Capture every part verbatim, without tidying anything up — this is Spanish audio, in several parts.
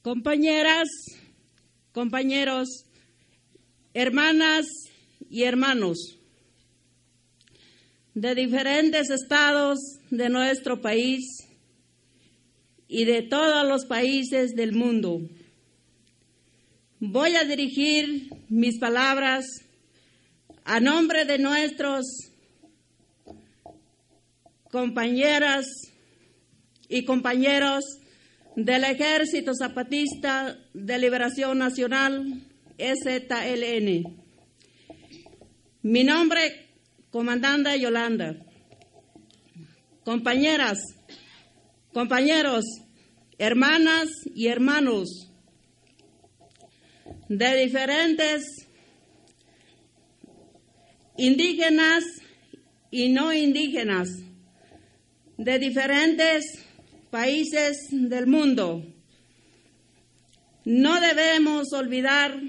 compañeras, compañeros, hermanas y hermanos de diferentes estados de nuestro país y de todos los países del mundo. Voy a dirigir mis palabras a nombre de nuestros compañeras y compañeros del Ejército Zapatista de Liberación Nacional, E Z L N. Mi nombre, Comandante Yolanda. Compañeras, compañeros, hermanas y hermanos de diferentes indígenas y no indígenas, de diferentes países del mundo. No debemos olvidar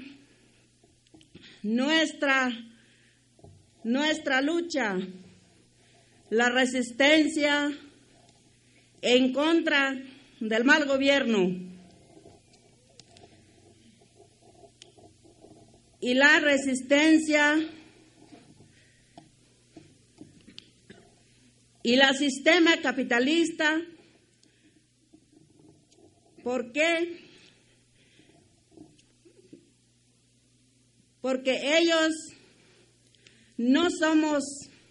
nuestra, nuestra lucha, la resistencia en contra del mal gobierno y la resistencia y la sistema capitalista. ¿Por qué? Porque ellos no somos,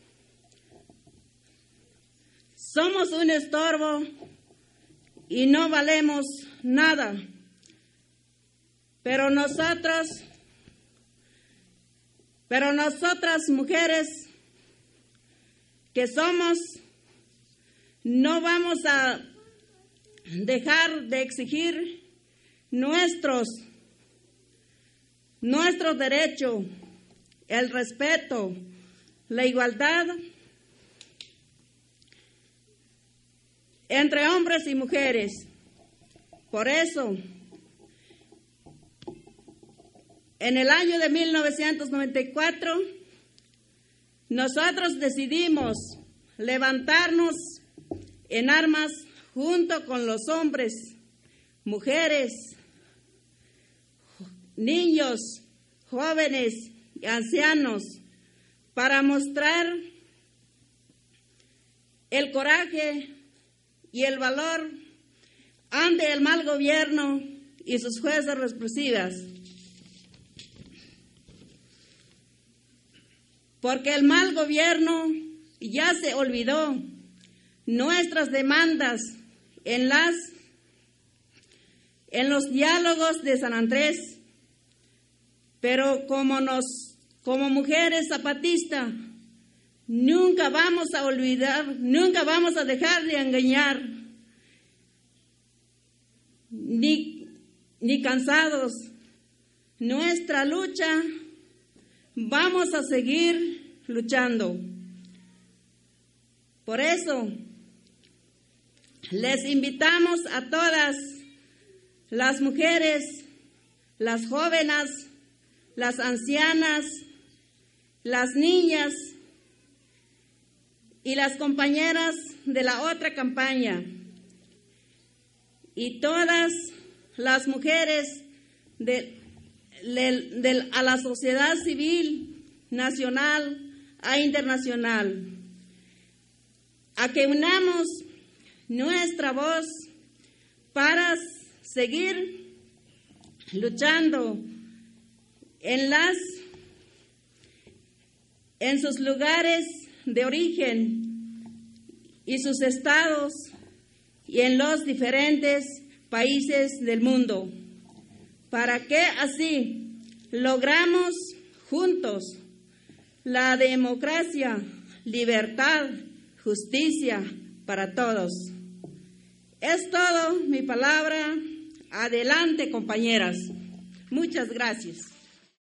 somos un estorbo y no valemos nada. Pero nosotros, pero nosotras mujeres que somos, no vamos a dejar de exigir nuestros, nuestros derechos, el respeto, la igualdad entre hombres y mujeres. Por eso, en el año de mil novecientos noventa y cuatro, nosotros decidimos levantarnos en armas junto con los hombres, mujeres, niños, jóvenes y ancianos, para mostrar el coraje y el valor ante el mal gobierno y sus fuerzas represivas. Porque el mal gobierno ya se olvidó nuestras demandas en las en los diálogos de San Andrés, pero como nos como mujeres zapatistas nunca vamos a olvidar, nunca vamos a dejar de engañar, ni ni cansados. Nuestra lucha, vamos a seguir luchando. Por eso les invitamos a todas las mujeres, las jóvenes, las ancianas, las niñas y las compañeras de la otra campaña y todas las mujeres de, de, de, a la sociedad civil nacional e internacional, a que unamos nuestra voz para seguir luchando en las en sus lugares de origen y sus estados y en los diferentes países del mundo, para que así logramos juntos la democracia, libertad, justicia para todos. Es todo mi palabra. Adelante, compañeras. Muchas gracias.